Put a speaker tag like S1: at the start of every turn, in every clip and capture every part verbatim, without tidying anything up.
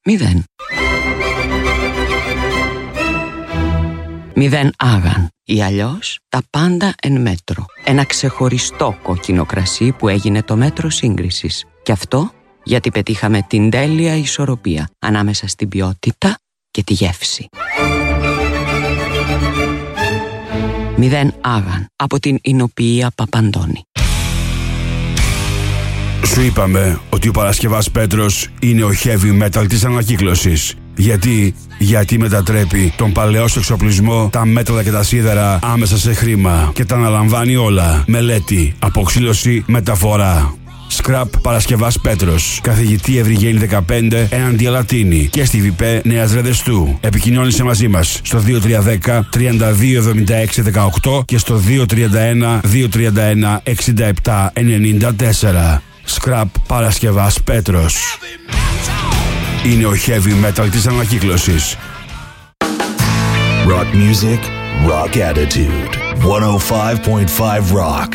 S1: Μηδέν. Μηδέν άγαν ή αλλιώς τα πάντα εν μέτρο. Ένα ξεχωριστό κόκκινο κρασί που έγινε το μέτρο σύγκρισης. Και αυτό γιατί πετύχαμε την τέλεια ισορροπία ανάμεσα στην ποιότητα και τη γεύση. Μηδέν άγαν από την Ινοποιία Παπαντώνη.
S2: Σου είπαμε ότι ο Παρασκευάς Πέτρος είναι ο heavy metal της ανακύκλωσης. Γιατί, γιατί μετατρέπει τον παλαιό εξοπλισμό, τα μέταλλα και τα σίδερα άμεσα σε χρήμα και τα αναλαμβάνει όλα. Μελέτη, αποξήλωση, μεταφορά. Scrap Παρασκευάς Πέτρος. Καθηγητή Ευρυγένη δεκαπέντε, έναντι Αλατίνη και στη ΒΙΠΕ Νέας Ρεδεστού. Επικοινώνησε μαζί μας στο δύο τρία ένα μηδέν τριάντα δύο εβδομήντα έξι δεκαοκτώ και στο δύο τρία ένα δύο τρία ένα εξήντα επτά ενενήντα τέσσερα. Scrap Παρασκευάς Πέτρος. Είναι ο heavy metal της ανακύκλωσης.
S3: Rock music, rock attitude. εκατόν πέντε κόμμα πέντε Rock.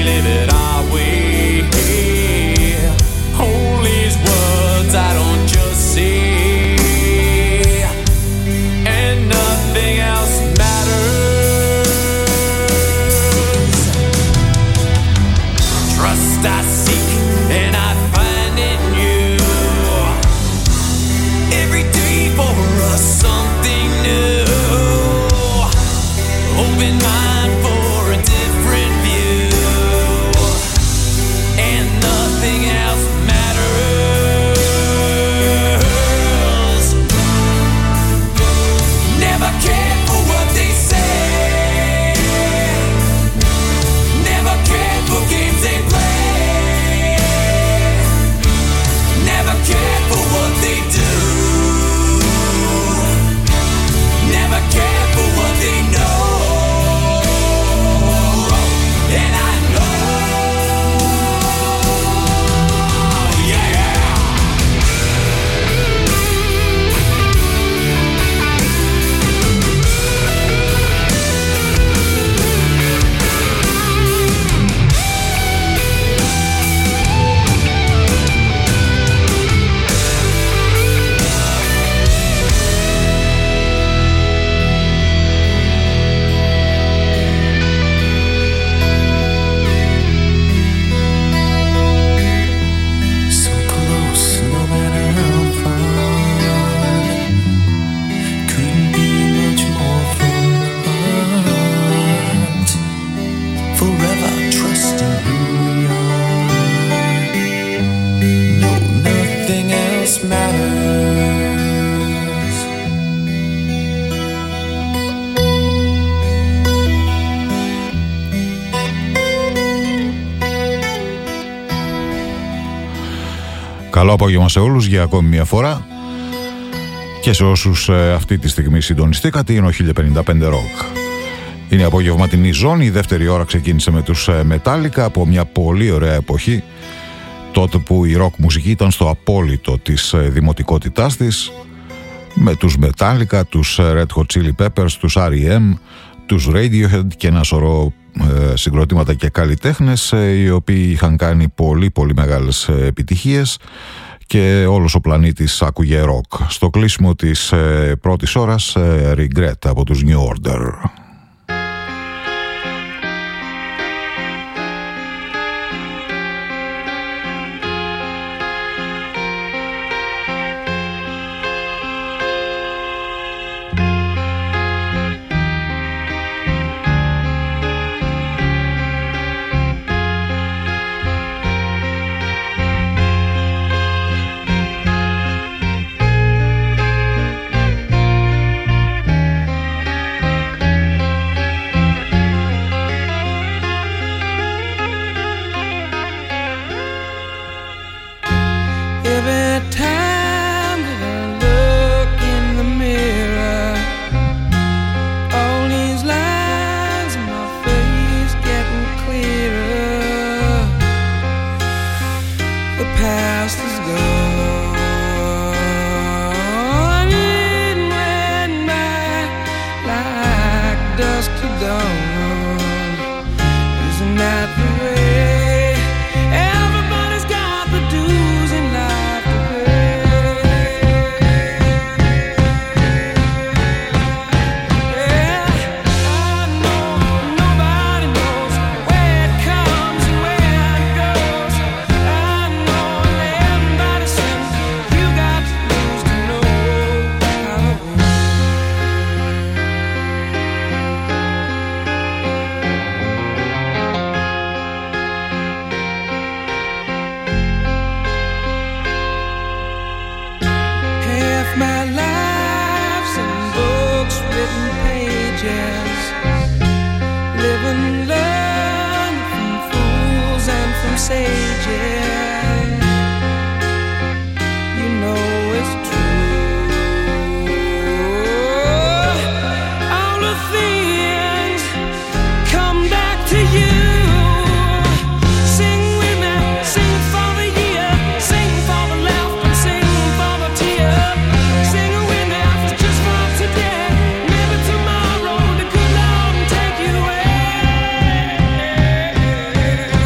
S4: live it our way. All these words I don't just say, and nothing else matters. Trust I seek and I find in you. Every day for us something new. Open mind for a different view, and nothing else matters. Never cared for what they say, never cared for games they play, never cared for what they do, never cared for what they know. And I know, yeah. So close, no matter how far. Couldn't be much more from the heart. Forever trusting who we are. No, nothing else matters.
S5: Καλό απόγευμα σε όλους για ακόμη μια φορά και σε όσους ε, αυτή τη στιγμή συντονιστήκατε. Είναι ο χίλια πενήντα πέντε Rock. Είναι απογευματινή ζώνη. Η δεύτερη ώρα ξεκίνησε με τους ε, Metallica από μια πολύ ωραία εποχή, τότε που η rock μουσική ήταν στο απόλυτο της ε, δημοτικότητάς της, με τους Metallica, τους ε, Red Hot Chili Peppers, τους αρ ι εμ, τους Radiohead και ένα σωρό ε, συγκροτήματα και καλλιτέχνες ε, οι οποίοι είχαν κάνει πολύ πολύ μεγάλες ε, επιτυχίες και όλος ο πλανήτης άκουγε rock. Στο κλείσιμο της ε, πρώτης ώρας ε, Regret από τους New Order.
S6: Yeah.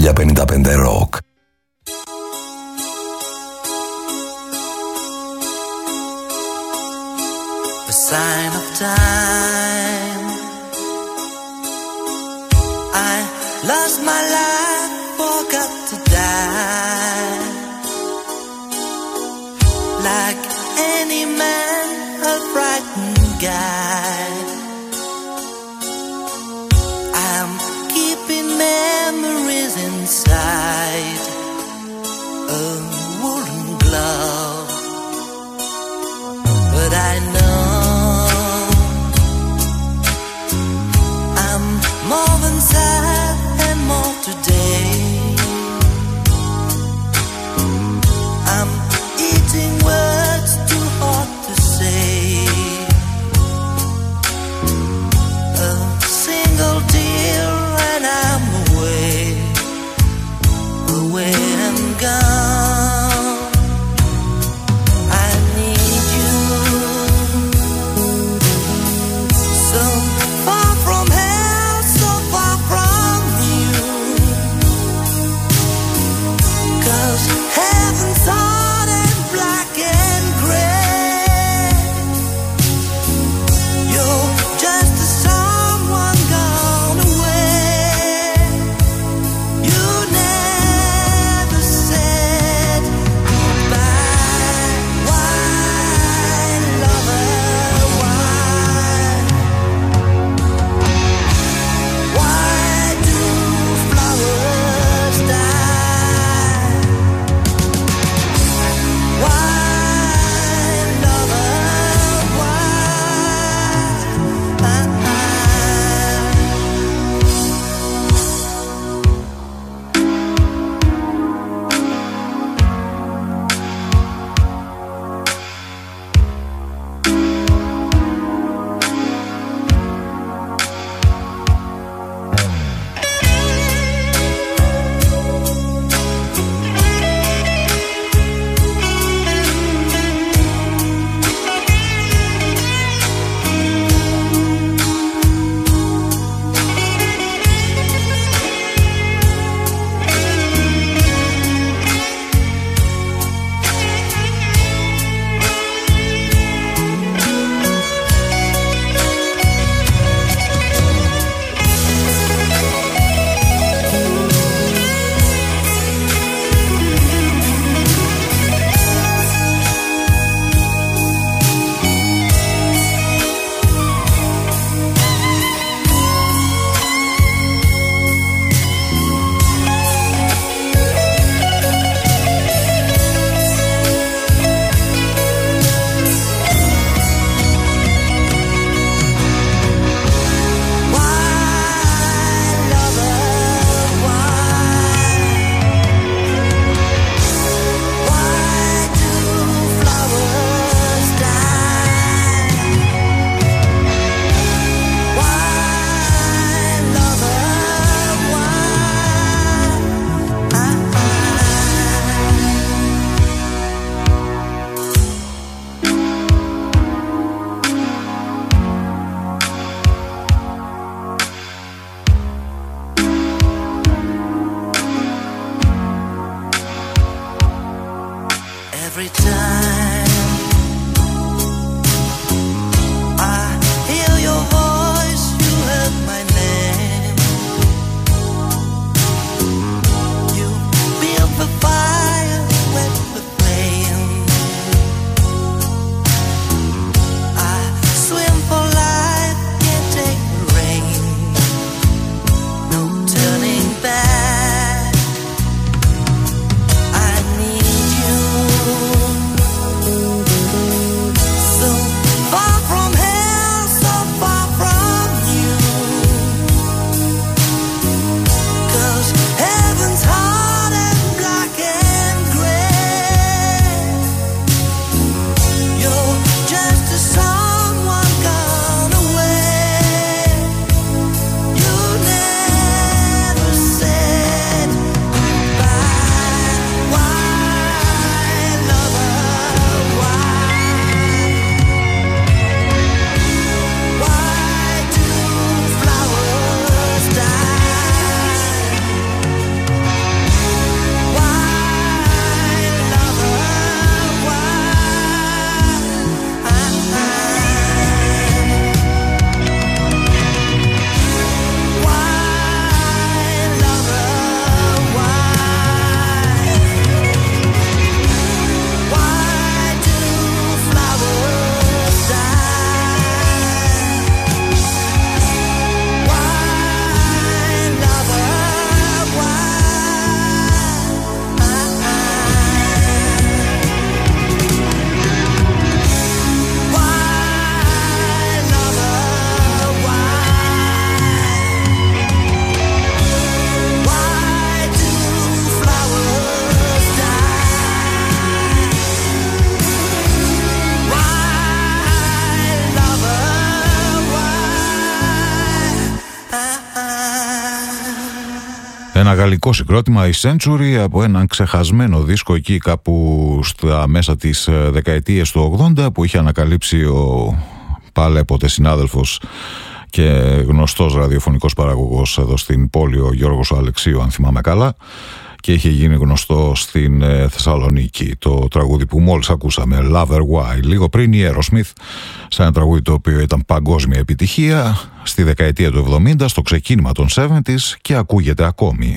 S3: χίλια πενήντα πέντε Rock.
S4: A sign of time. I lost my life, forgot to die. Like any man, a frightened guy. I'm keeping memories inside a woolen glove, but I know I'm more than sad and more today. I'm eating words too hard to say. A single tear and I'm away, away and gone. I need you, so far from hell, so far from you. 'Cause heaven's hard and black and gray. You're just a someone gone away. You never said goodbye. Why, lover, why? Why do flowers die? Why, lover, every time I hear your voice, you heard my name. You built the fire, wet the flame. I swim for life, can't take the rain. No turning back. I need you.
S5: Ένα γαλλικό συγκρότημα, η Century, από έναν ξεχασμένο δίσκο εκεί κάπου στα μέσα της δεκαετίας του ογδόντα, που είχε ανακαλύψει ο παλέποτε συνάδελφος και γνωστός ραδιοφωνικός παραγωγός εδώ στην πόλη, ο Γιώργος Αλεξίου, αν θυμάμαι καλά, και είχε γίνει γνωστό στην Θεσσαλονίκη. Το τραγούδι που μόλις ακούσαμε, Lover Why, λίγο πριν η Aerosmith, σε ένα τραγούδι το οποίο ήταν παγκόσμια επιτυχία στη δεκαετία του εβδομήντα, στο ξεκίνημα των εβδομήντα και ακούγεται ακόμη.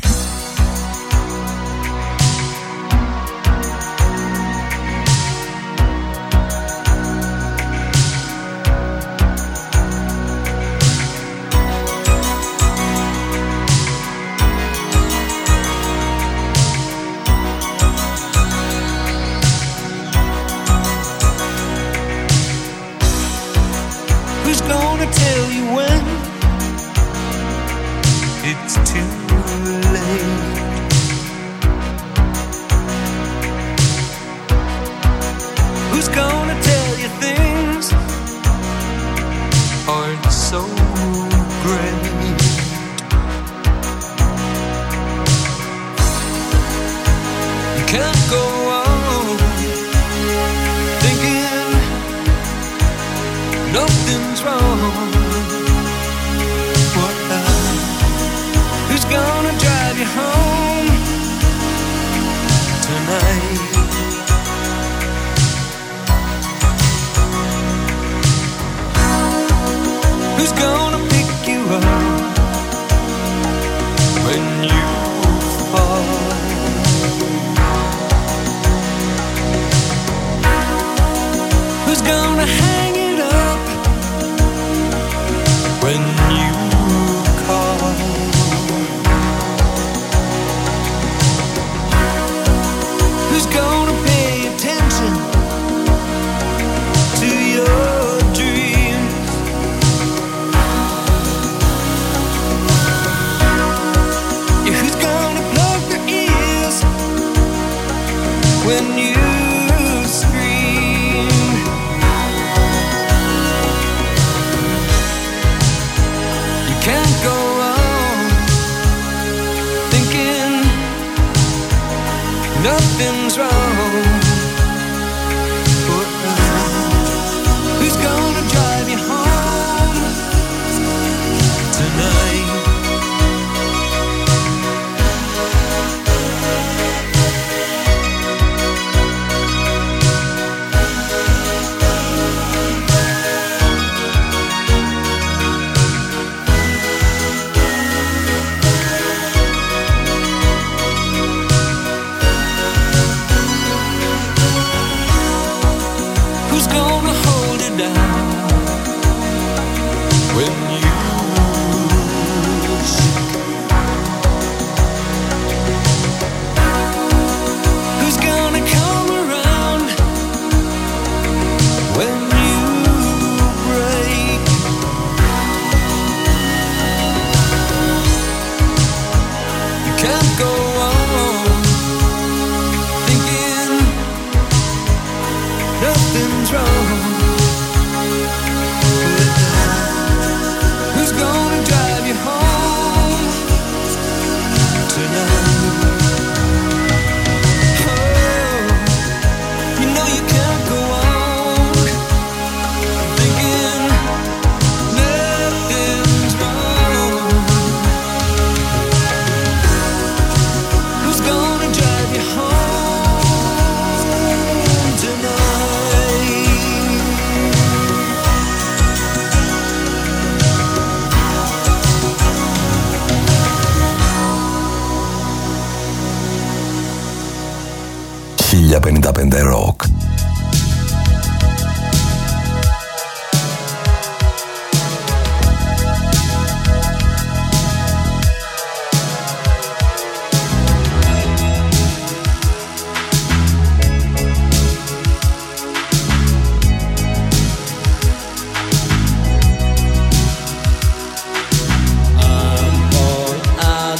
S3: χίλια πενήντα πέντε Rock.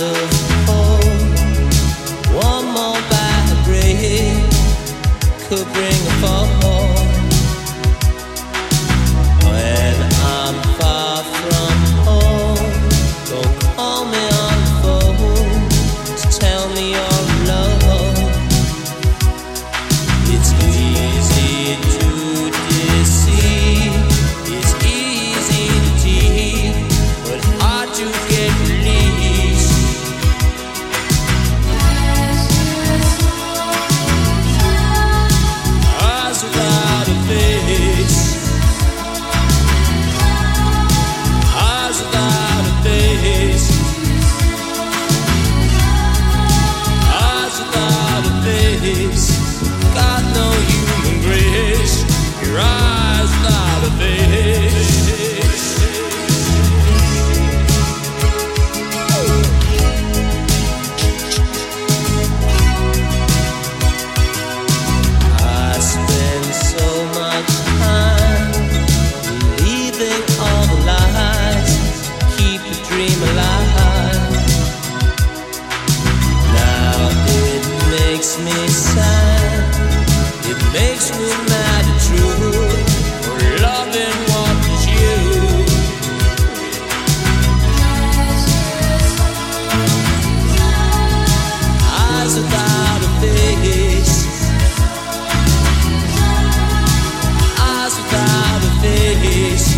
S6: Could
S4: me sad. It makes me mad and true. For loving what is you. Eyes without a face. Eyes without a face.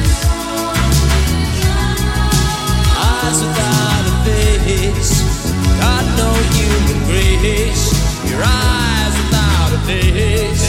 S4: Eyes without a face. Got no human grace. Your eyes without a face.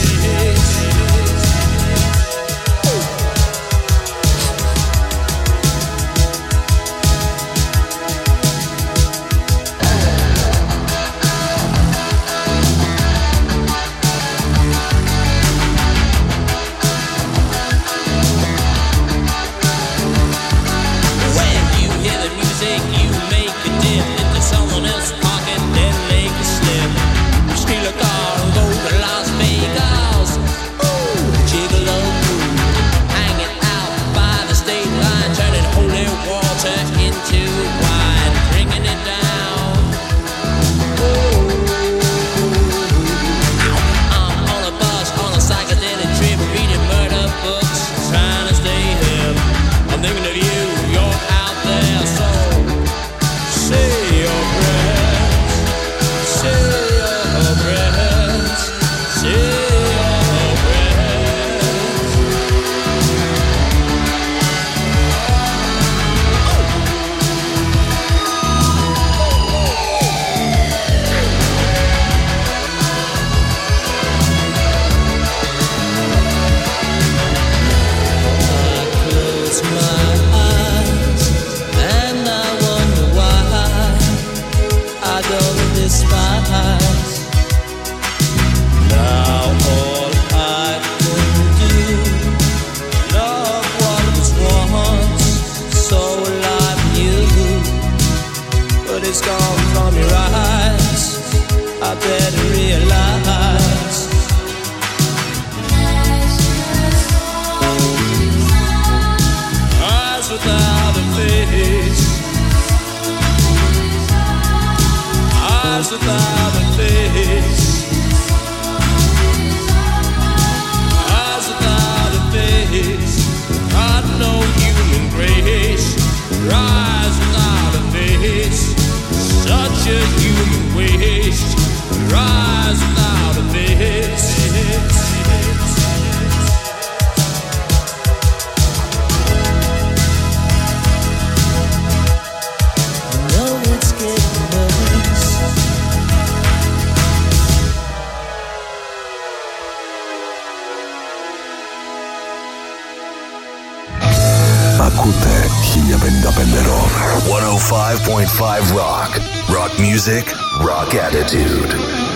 S3: Ακούτε χίλια πενήντα πέντε Rock. εκατόν πέντε κόμμα πέντε Rock. Rock music, rock attitude.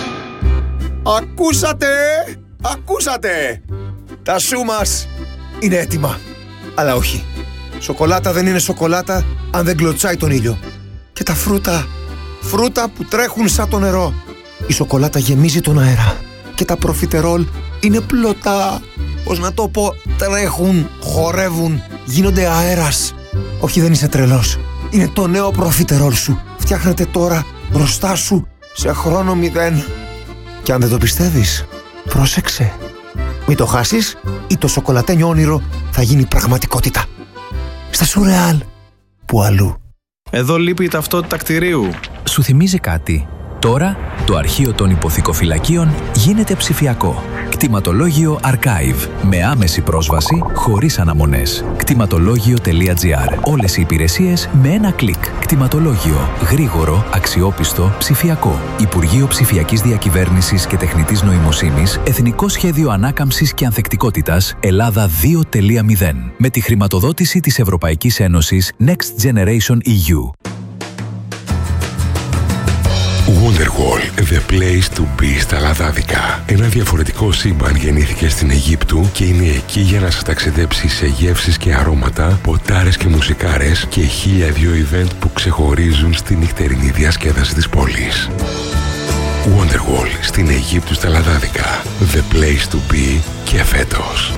S6: Ακούσατε! Ακούσατε! Τα σου μας είναι έτοιμα. Αλλά όχι. Σοκολάτα δεν είναι σοκολάτα αν δεν κλωτσάει τον ήλιο. Και τα φρούτα, φρούτα που τρέχουν σαν το νερό. Η σοκολάτα γεμίζει τον αέρα. Και τα προφιτερόλ είναι πλωτά. Πώς να το πω, τρέχουν, χορεύουν, γίνονται αέρας. Όχι, δεν είσαι τρελός. Είναι το νέο προφιτερόλ σου. Φτιάχνεται τώρα μπροστά σου σε χρόνο μηδέν. Και αν δεν το πιστεύεις, πρόσεξε. Μην το χάσεις ή το σοκολατένιο όνειρο θα γίνει πραγματικότητα. Στα Σουρεάλ, που αλλού.
S7: Εδώ λείπει η ταυτότητα κτηρίου.
S8: Σου θυμίζει κάτι? Τώρα το αρχείο των υποθηκοφυλακίων γίνεται ψηφιακό. Κτηματολόγιο Archive. Με άμεση πρόσβαση, χωρίς αναμονές. κτηματολόγιο τελεία τζι άρ. Όλες οι υπηρεσίες με ένα κλικ. Κτηματολόγιο. Γρήγορο, αξιόπιστο, ψηφιακό. Υπουργείο Ψηφιακής Διακυβέρνησης και Τεχνητής Νοημοσύνης. Εθνικό Σχέδιο Ανάκαμψης και Ανθεκτικότητας. Ελλάδα δύο τελεία μηδέν. Με τη χρηματοδότηση της Ευρωπαϊκής Ένωσης Next Generation ι γιου.
S9: Wonderwall, the place to be στα Λαδάδικα. Ένα διαφορετικό σύμπαν γεννήθηκε στην Αιγύπτου και είναι εκεί για να σας ταξιδέψει σε γεύσεις και αρώματα, ποτάρες και μουσικάρες και χίλια δύο event που ξεχωρίζουν στη νυχτερινή διασκέδαση της πόλης. Wonderwall στην Αιγύπτου στα Λαδάδικα. The place to be και φέτος.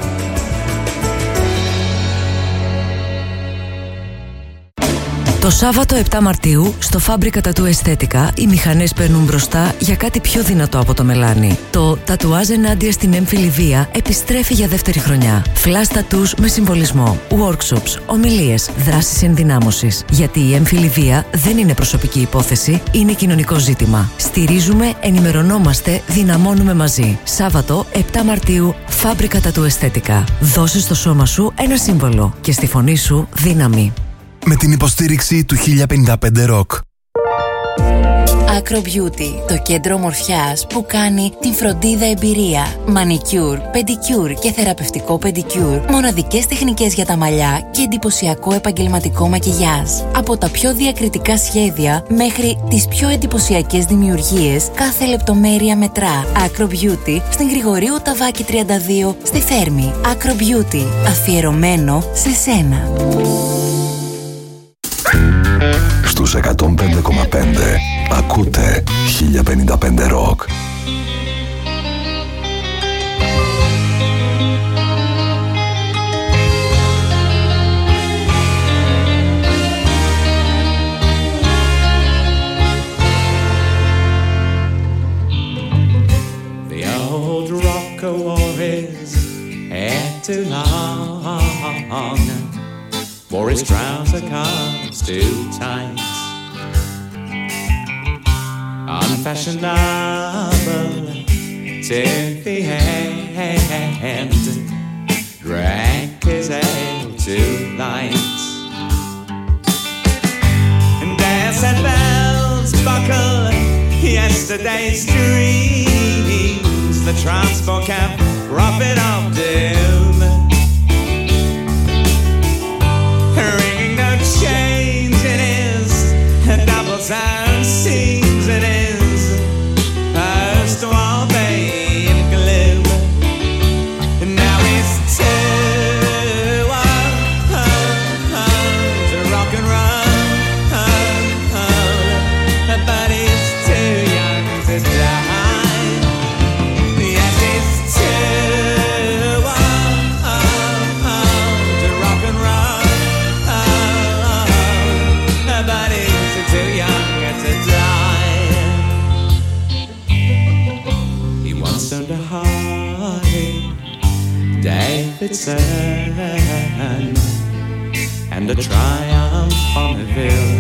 S10: Το Σάββατο επτά Μαρτίου στο Φάμπρικα Τατού Αισθέτικα οι μηχανές παίρνουν μπροστά για κάτι πιο δυνατό από το μελάνι. Το τατουάζ ενάντια στην έμφυλη βία επιστρέφει για δεύτερη χρονιά. Flash tattoos με συμβολισμό, workshops, ομιλίες, δράσεις ενδυνάμωσης. Γιατί η έμφυλη βία δεν είναι προσωπική υπόθεση, είναι κοινωνικό ζήτημα. Στηρίζουμε, ενημερωνόμαστε, δυναμώνουμε μαζί. Σάββατο επτά Μαρτίου, Φάμπρικα Τατού Αισθέτικα. Δώσε στο σώμα σου ένα σύμβολο και στη φωνή σου δύναμη.
S11: Με την υποστήριξη του χίλια πενήντα πέντε Rock.
S12: Acro Beauty, το κέντρο ομορφιάς που κάνει την φροντίδα εμπειρία. Μανικιούρ, πεντικιούρ και θεραπευτικό πεντικιούρ. Μοναδικές τεχνικές για τα μαλλιά και εντυπωσιακό επαγγελματικό μακιγιάζ. Από τα πιο διακριτικά σχέδια μέχρι τις πιο εντυπωσιακές δημιουργίες, κάθε λεπτομέρεια μετρά. Acro Beauty στην Γρηγορίου Ταβάκη τριάντα δύο στη Θέρμη. Acro Beauty, αφιερωμένο σε σένα.
S3: Στους εκατόν πέντε κόμμα πέντε ακούτε χίλια πενήντα πέντε Rock.
S4: The old rocker wore his hair too long, wore his trouser cuffs too tight, unfashionable to the end, drank his ale too light, and as that bells buckle yesterday's dreams, the transport cab prophet of doom, ringing no change in his double sound seems in his first wall in gloom. Now it's too old to rock and roll, but he's too young to die. Yes, it's too old to rock and roll, but he's too young to die. He once owned a Harley Davidson and a Triumph Bonneville.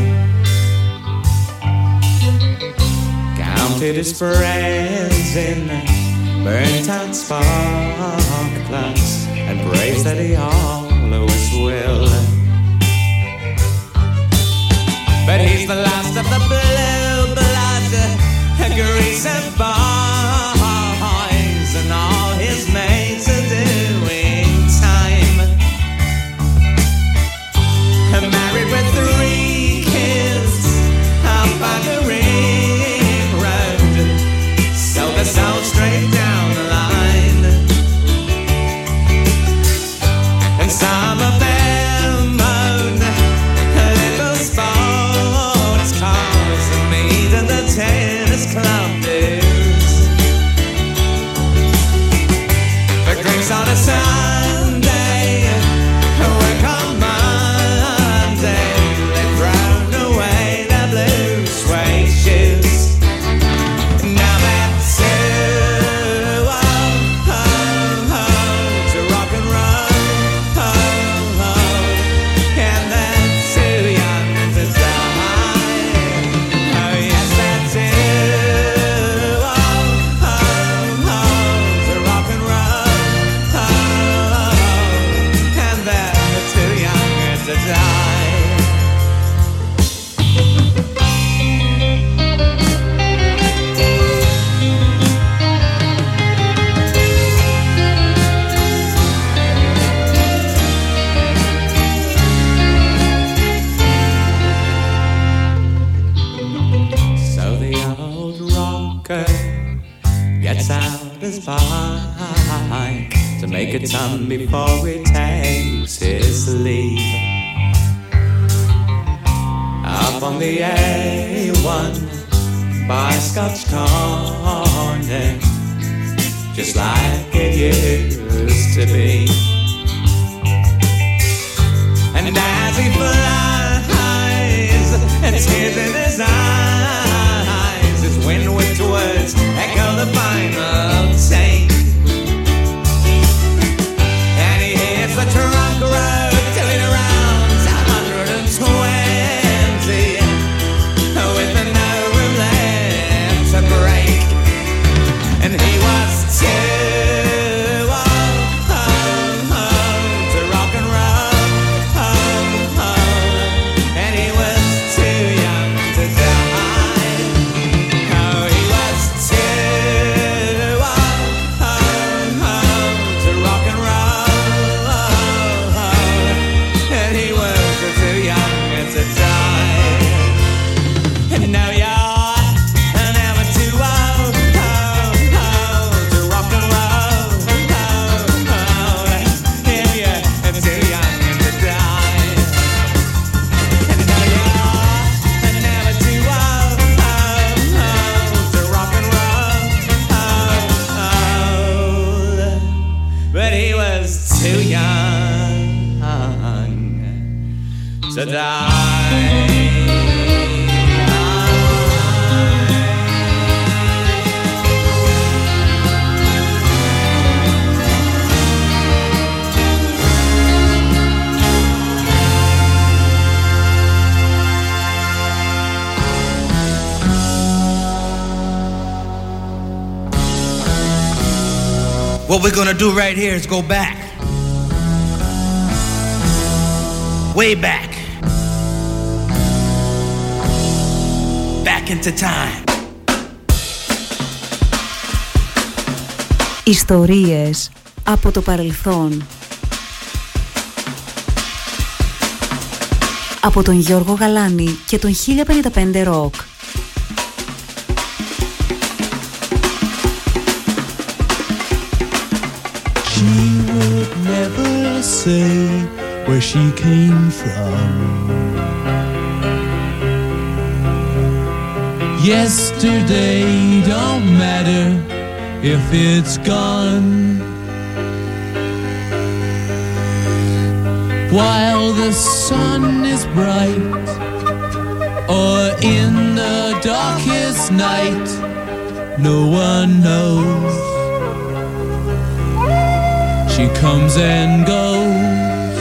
S4: Counted his friends in burnt out spark plugs and praised that he always will. But he's the last of the blue blood, greaser boys, and all his mates are doing time. Married with three kids out by the ring road, sold the soul straight down the line. And some of them own little sports cars and meet at the tennis club dues. For drinks on a Sunday, work on Monday, they've thrown away their blue suede shoes. Now that's too old to rock and roll, and they're too young to die. Oh yes, they're too old to rock and roll, and they're too young to die. So the old rocker gets out his bike to make a ton before he takes his leave. Up on the A one by Scotch Corner, just like it used to be. And as he flies
S13: What we're gonna do right here is go back. Way back. Back into time.
S14: Ιστορίες από το παρελθόν. Από τον Γιώργο Γαλάνη και τον χίλια πενήντα πέντε Rock.
S15: She would never say where she came from. Yesterday don't matter if it's gone. While the sun is bright or in the darkest night, no one knows. She comes and goes.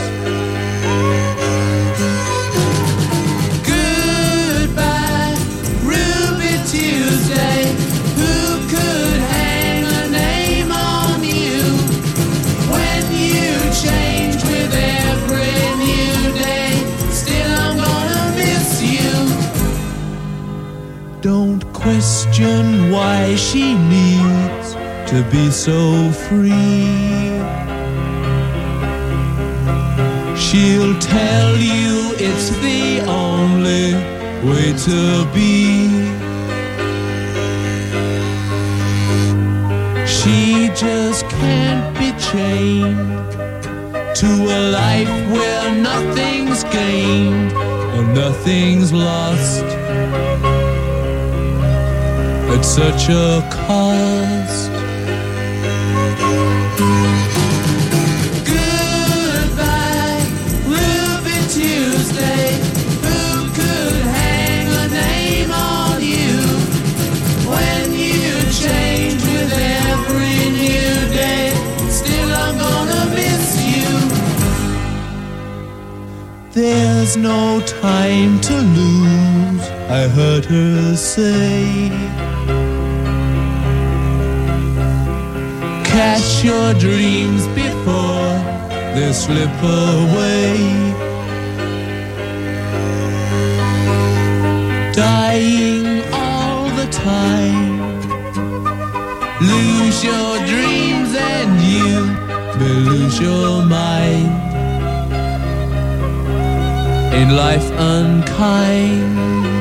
S15: Goodbye, Ruby Tuesday. Who could hang a name on you when you change with every new day? Still I'm gonna miss you. Don't question why she needs to be so free. She'll tell you it's the only way to be. She just can't be chained to a life where nothing's gained and nothing's lost at such a cost. Tuesday, who could hang a name on you when you change with every new day? Still I'm gonna miss you. There's no time to lose, I heard her say. Catch your dreams before they slip away. Dying all the time. Lose your dreams and you will lose your mind. Ain't life unkind?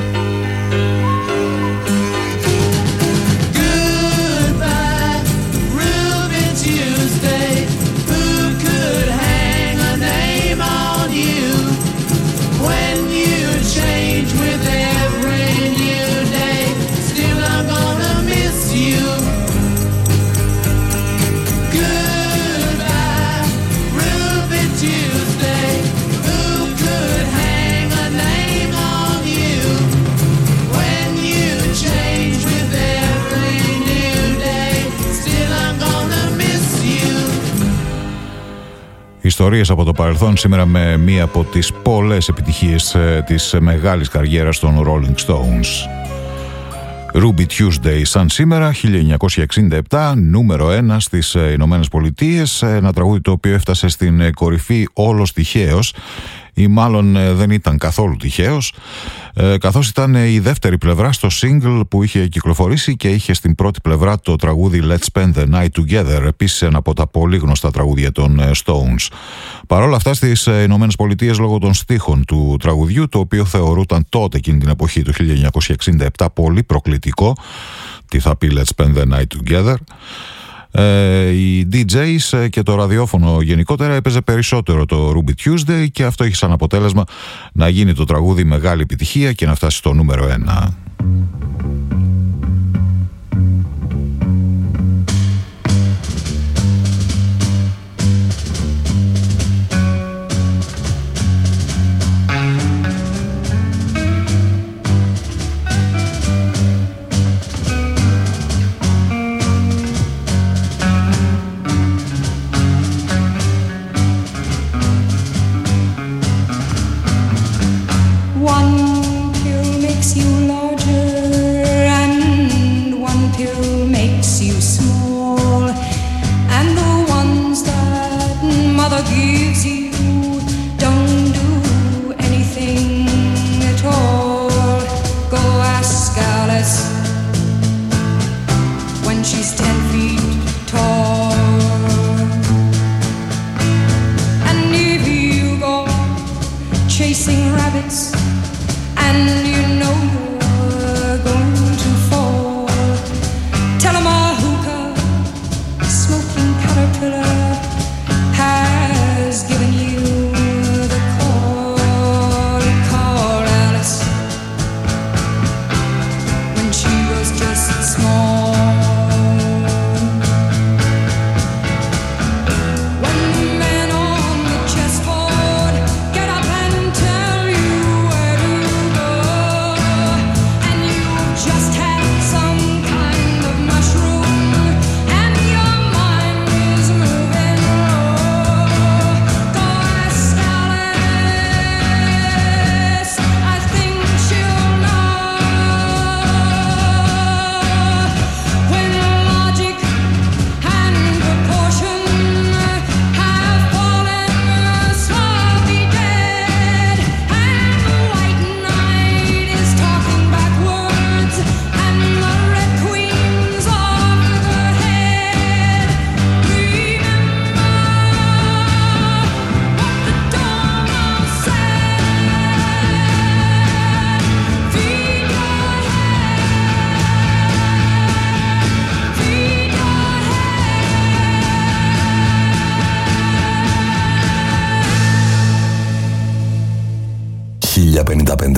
S15: Goodbye, Ruby Tuesday. Who could hang a name on you when you change with every new day? Still I'm gonna miss you. Goodbye, Ruby Tuesday. Who could hang a name on you when you change with every new day? Still I'm gonna miss you.
S5: Ιστορίες από το παρελθόν σήμερα με μία από τις πολλές επιτυχίες ε, της μεγάλης καριέρας των Rolling Stones. Ruby Tuesday σαν σήμερα, χίλια εννιακόσια εξήντα επτά, νούμερο ένα στις ε, Ηνωμένες Πολιτείες, ένα τραγούδι το οποίο έφτασε στην ε, κορυφή όλος τυχαίως ή μάλλον ε, δεν ήταν καθόλου τυχαίως, ε, καθώς ήταν ε, η δεύτερη πλευρά στο single που είχε κυκλοφορήσει και είχε στην πρώτη πλευρά το τραγούδι Let's Spend the Night Together, επίσης ένα από τα πολύ γνωστά τραγούδια των ε, Stones. Παρ' όλα αυτά στις ε, Ηνωμένες Πολιτείες, λόγω των στίχων του τραγουδιού, το οποίο θεωρούταν τότε εκείνη την εποχή του χίλια εννιακόσια εξήντα επτά πολύ προκλητικό, τι θα πει Let's Spend the Night Together, Ε, οι ντι τζέις και το ραδιόφωνο γενικότερα έπαιζε περισσότερο το Ruby Tuesday και αυτό είχε σαν αποτέλεσμα να γίνει το τραγούδι μεγάλη επιτυχία και να φτάσει στο νούμερο ένα.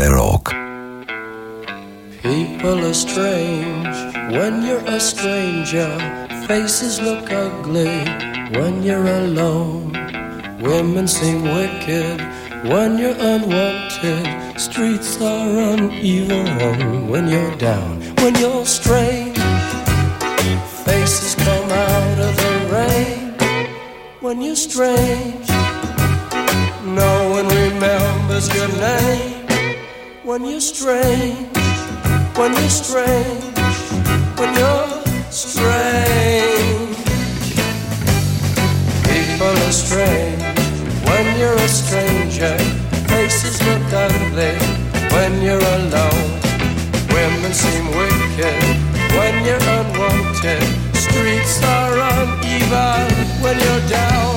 S3: πέντε Rock.
S16: People are strange when you're a stranger. Faces look ugly when you're alone. Women seem wicked when you're unwanted. Streets are uneven when you're down. When you're strange, faces come out of the rain. When you're strange, no one remembers your name. When you're strange, when you're strange, when you're strange. People are strange when you're a stranger. Faces look ugly when you're alone. Women seem wicked when you're unwanted. Streets are uneven when you're down.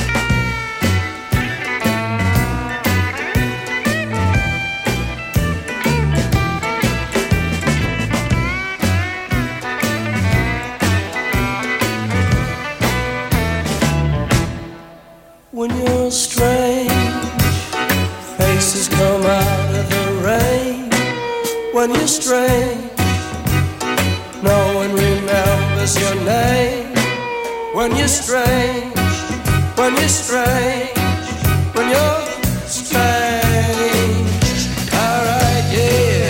S16: When you're strange, faces come out of the rain. When you're strange, no one remembers your name. When you're strange, when you're strange, when you're strange. Alright, yeah.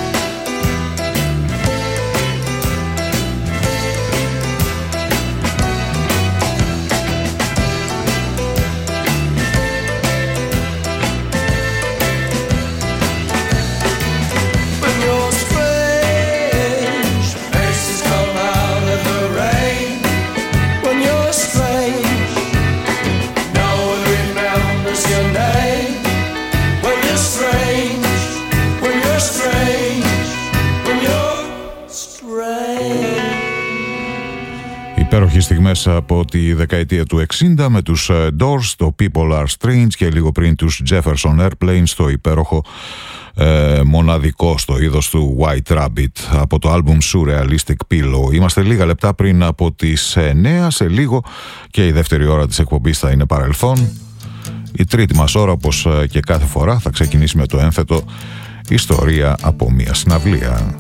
S5: Υπέροχες στιγμές από τη δεκαετία του εξήντα με τους Doors, το People Are Strange, και λίγο πριν τους Jefferson Airplane στο υπέροχο ε, μοναδικό στο είδος του White Rabbit από το άλμπουμ Surrealistic Pillow. Είμαστε λίγα λεπτά πριν από τις εννέα, σε λίγο και η δεύτερη ώρα της εκπομπής θα είναι παρελθόν. Η τρίτη μας ώρα, όπως και κάθε φορά, θα ξεκινήσει με το ένθετο ιστορία από μια συναυλία.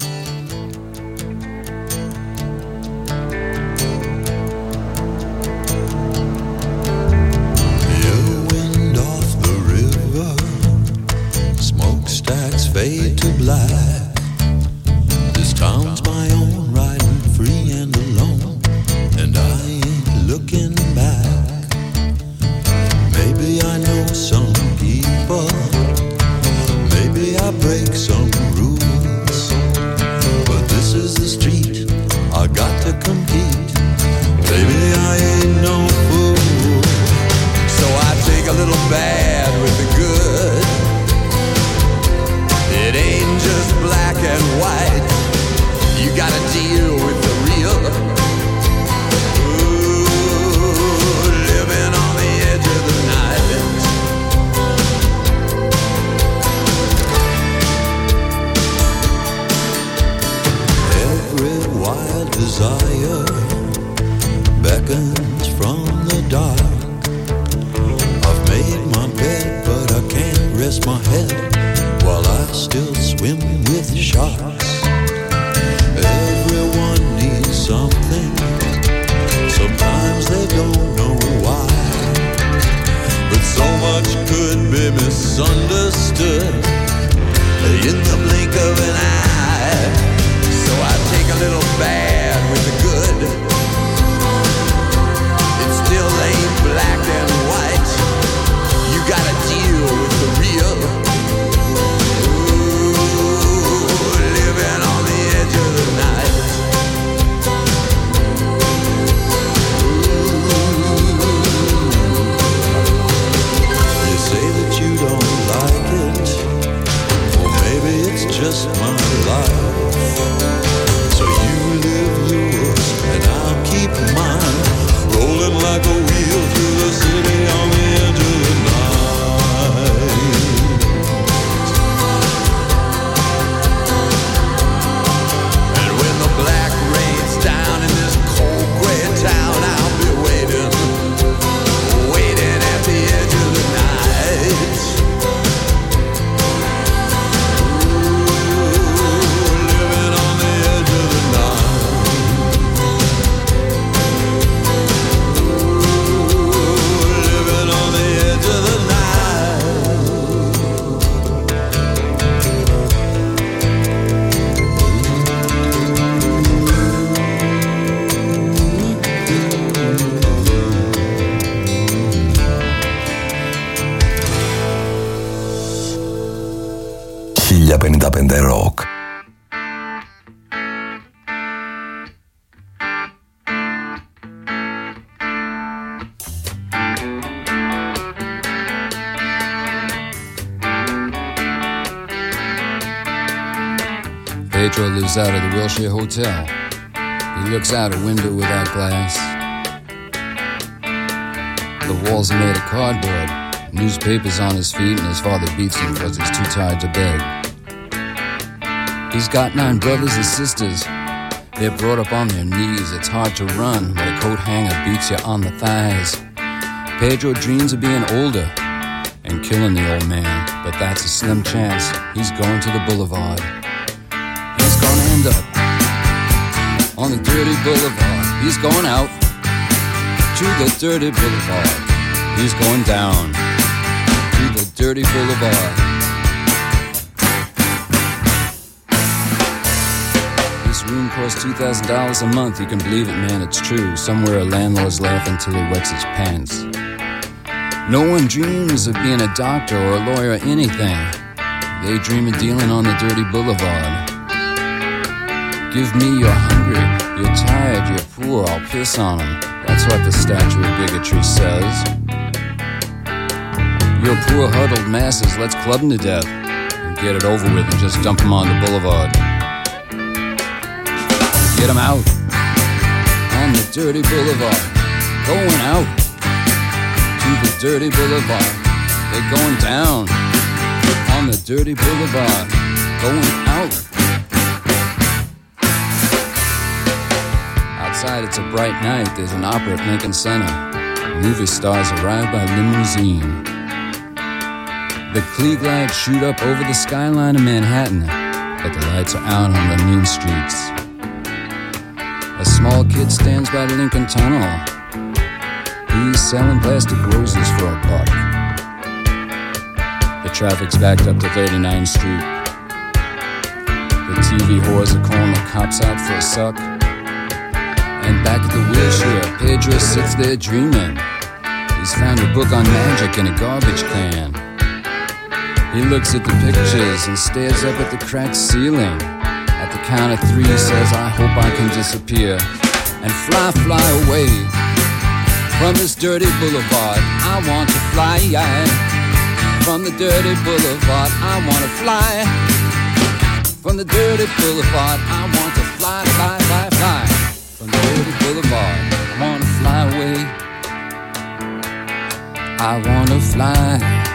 S17: Fade to black. This town's my own, riding free and alone, and I ain't looking back. Maybe I know some people, maybe I break some rules, but this is the street, I got to compete. Baby, I ain't no fool, so I take a little bad with the good. It ain't just black and white. You gotta deal with the real. Ooh, living on the edge of the night. Every wild desire beckons from the dark. I've made my bed, but I can't rest my head while I still swim with sharks. Everyone needs something. Sometimes they don't know why, but so much could be misunderstood in the blink of an eye. So I take a little bad with the good. It still ain't black and white. You gotta deal with the real. Just my life. So you live yours and I'll keep mine, rolling like a wheel through the city on the edge of the night. And when the black rains down in this cold gray town, I'll be waiting, waiting at the edge of the night.
S3: Rock.
S18: Pedro lives out of the Wilshire Hotel. He looks out a window without glass. The walls are made of cardboard. Newspapers on his feet, and his father beats him because he's too tired to beg. He's got nine brothers and sisters. They're brought up on their knees. It's hard to run when a coat hanger beats you on the thighs. Pedro dreams of being older and killing the old man, but that's a slim chance. He's going to the boulevard. He's gonna end up on the dirty boulevard. He's going out to the dirty boulevard. He's going down to the dirty boulevard. This room costs two thousand dollars a month. You can believe it, man, it's true. Somewhere a landlord's laughing till he wets his pants. No one dreams of being a doctor or a lawyer or anything. They dream of dealing on the dirty boulevard. Give me you're hungry, you're tired, you're poor, I'll piss on them. That's what the statue of bigotry says. You're poor huddled masses, let's club them to death and get it over with and just dump them on the boulevard. Get them out on the dirty boulevard. Going out to the dirty boulevard. They're going down on the dirty boulevard. Going out. Outside it's a bright night. There's an opera at Lincoln Center. Movie stars arrive by limousine. The Klieg lights shoot up over the skyline of Manhattan, but the lights are out on the mean streets. A small kid stands by the Lincoln Tunnel. He's selling plastic roses for a buck. The traffic's backed up to thirty-ninth Street. The T V whores are calling the cops out for a suck. And back at the Wilshire, Pedro sits there dreaming. He's found a book on magic in a garbage can. He looks at the pictures and stares up at the cracked ceiling. At the count of three says, I hope I can disappear and fly, fly away from this dirty boulevard. I want to fly from the dirty boulevard. I want to fly from the dirty boulevard. I want to fly, fly, fly, fly from the dirty boulevard. I want to fly away. I want to fly.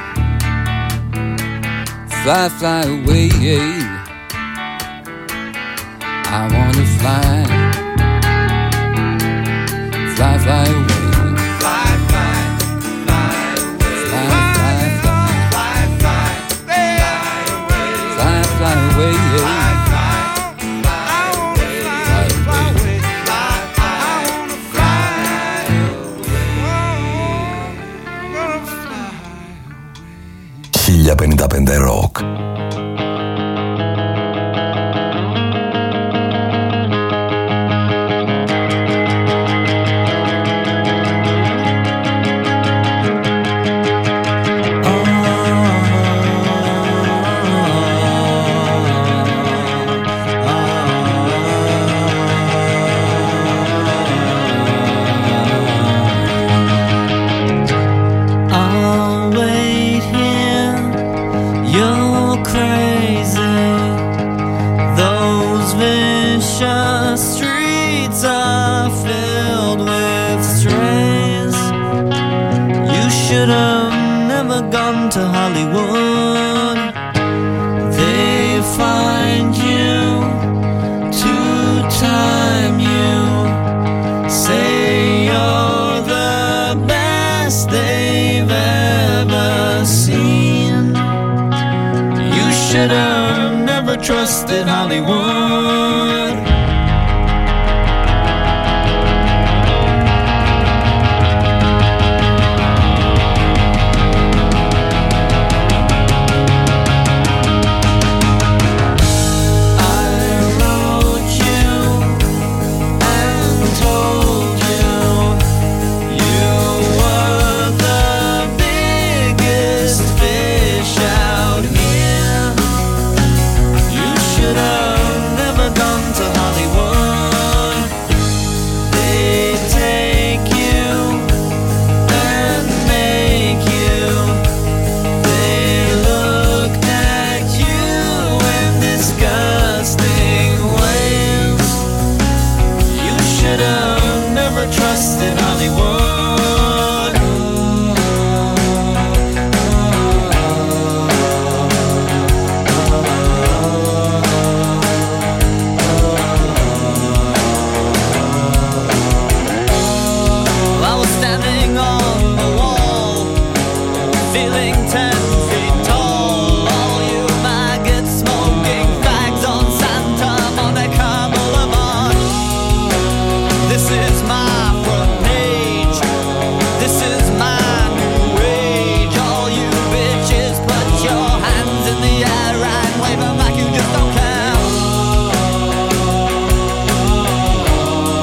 S18: Fly, fly away, I wanna fly. Fly, fly away. Fly, fly, fly away. Fly, fly, fly. Fly, fly, fly away. Fly, fly away, Fly, fly, fly away. Fly away. Fly, fly, I wanna fly away.
S3: χίλια πενήντα πέντε Rock.
S15: To Hollywood, they find you to time you, say you're the best they've ever seen. You should have never trusted Hollywood.